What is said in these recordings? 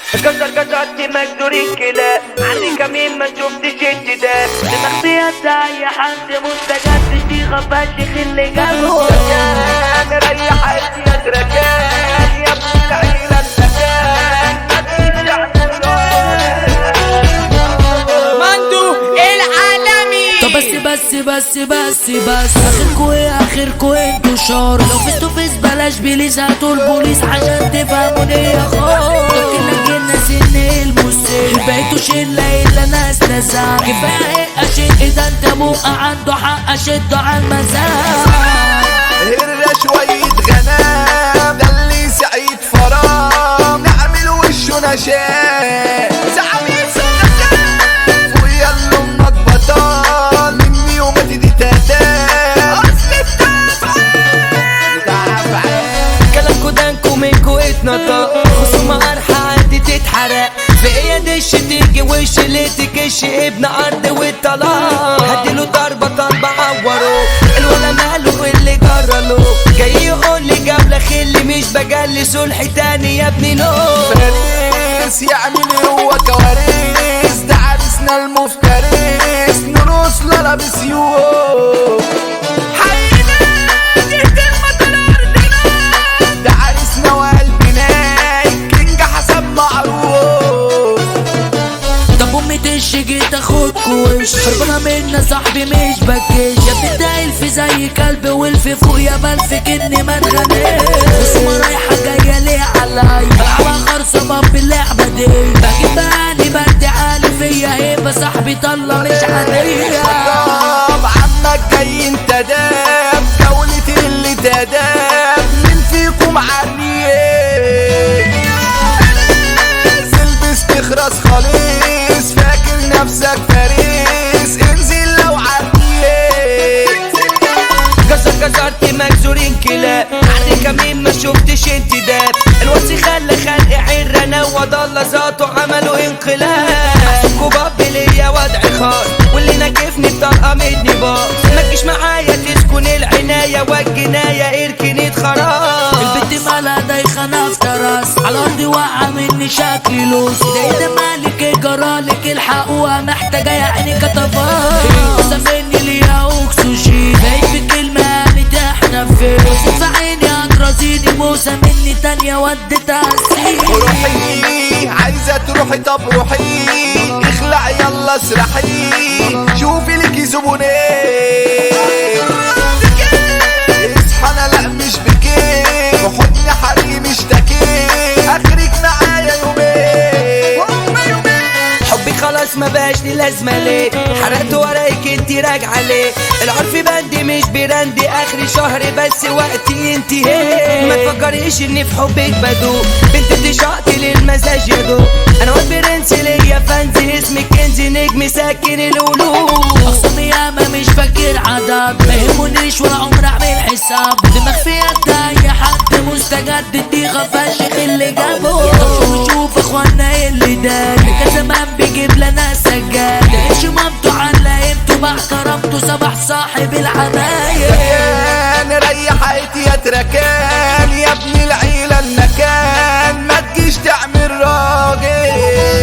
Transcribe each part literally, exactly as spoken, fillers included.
كسر كسرت مجدور الكلاب عندي كمين ما شفتش الجدال دماغ فيها اي حد مستجد دي غفاش اللي جابه رجال ريح يا رجال يا ابن العيلة مندو العالمي. طب بس بس بس بس بس اخركوا ايه اخركوا انتوا شار لو فيس تو فيس بلاش بليز هاتوا البوليس عشان تفهموني يا خار لكن الناس ان المسير بقيتوا شله الا ناس نزار كفايه اشد ده انت موقع عنده حق اشده على المزاج هرة شوية غنام ده اللي سعيد فرام نعمل وشه نشاف زعمي سنتاف ويلا امك بطال مني وما تدي تهداف اصل التافعين كلامكو دانكو منكو اتنطق خصومة قرحة عندي تتحرق في ايه دش تيجي وش اللي تكش ابن ارض والطلاق هديله ضربة طالبة عوره الولا ماله اللي جرله جاي يقول لي جاب خلي مش بجلي صلح تاني يا ابني نو فارس يعمل هو كوارث ده عرسنا المفترس نرقص لا بسيوف حينا نهدم مطر ارضنا ده عرسنا وقلبنا الكينج حسب معروف طب امي تش جيت اخدكوا وش خربانه منا صاحبي مش بكش يا ابني دايل في زي كلب والف فوق يا بلفك اني ما اتغنيش خصومه رايحه جايه ليه عليا بلعبها خرصه في اللعبه دي بجيب بقالي بدي عالي فيا هيبه صاحبي طلع مش عاديه طب عمك جاي انت داب دولة اللي تداب مين فيكم عريان البس تخرس خالص فاكر نفسك فارس انزل لو عريان كسر كسرت مكسورين كلاب عندي كمين ما شفتش انتداب الوصي خلى خلق حر انا وضل ذاته عملوا انقلاب احسبكوا باب ليا وضع خاص واللي ناكفني بطلقه مني باص ما تجيش معايا تسكن العنايه والجنايه اركني خلاص البنت مالها دايخه نافطه راس على ارضي واقعه مني شكلي لوس ده ده مالك جرالك الحقوها محتاجه يا عيني كتفات سافرني ليها اكسجين بقيت بكلمه قالت احنا فين وصف في عيني هترازيني موسى مني تانية وديتها السين روحي عايزة تروحي طب روحي اخلع يلا اسرحي شوفي لك زبونين اصحى انا لا مش بكيف وحضني حريم اشتكي اخرك معايا يومين هما يومين حبي خلاص ما بقاش لي لازمه ليه حرقت ورايك انتي راجعه ليه العرف بندي مش براندي اخر شهر بس وقتي انتهى ما تفكريش اني في حبك بدوق بنت تشقتي للمساج يا دوب انا واد برنس ليا فانزي اسمك كنزي نجم ساكن القلوب اخصامي ياما مش فاكر عدد ما يهمنيش ولا عمر اعمل حساب دماغ فيها اي حد مستجد دي غفاش اللي جابه شوف اخوانا اللي داي كان زمان بيجيب لنا سجاد تعيش مامته على قيمته مع كرامته صباح صاحب العمايل ريان ريحت يا تركان يا ابن العيلة المكان ما تجيش تعمل راجل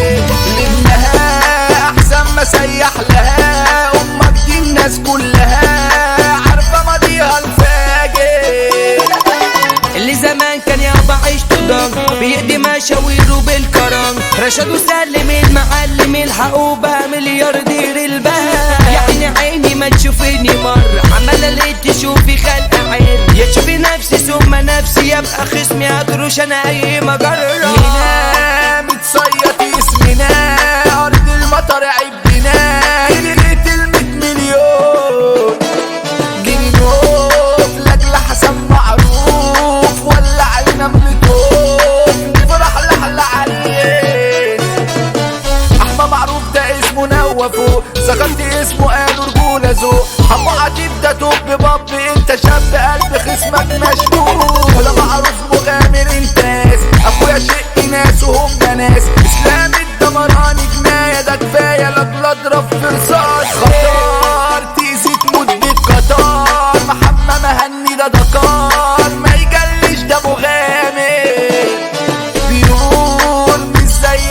لانها احسن ما سيح لها امك دي الناس كلها عارفة ماضيها الفاجر اللي زمان كان يابا عيشته ضنك بيقضي مشاويره بالكرم رشاد وسلم المعلم الحقوا بقى ملياردير الباب يا عيني عيني ما تشوفيني مرة عمالة ليه تشوفي خلق عين يا تشوفي نفسي ثم نفسي يبقى خصمي هتروش انا اي مجرة لينا متصيط اسمنا ارض المطر عبنا جنيت الميت مليون جنيه نوف لاجل حسن معروف ولا علينا ملتوف نفرح لحلة عليه احمى معروف ده اسمه نوفو ذكرت اسمه قالوا رجولة ذوق حمو عتيب ده توب باب انت شاب قلب خصمك مشدود ولا معروف مغامر انتاس اخويا شق ناس وهم ناس اسلام الدمراني جناية ده كفاية لاجل اضرب في رصاص خطار تأذي تموت بالقطار محمد مهني ده دكار ما يجلش ده مغامر بيقول مش زي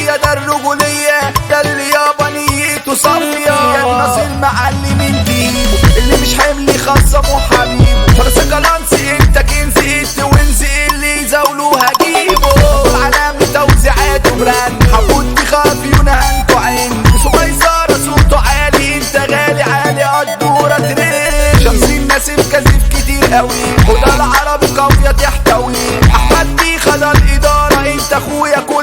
شخصية ده الرجولية، ده اللي يابا نيته صافية. يا ناس المعلمين تيبو اللي مش حملي خصمه حبيبه. فرس كلانسي انت كنزي انت وانزي اللي يزاولوه هجيبه. علامة توزيعات وبراند حبوت تخاف يونهانكو عين. سميسارة صوته عالي انت غالي عالي قدورة ترين. شمسين ناسف كذب كتير قوي وده العربي قوية تحتوي. احمد دي خد الادارة انت اخويا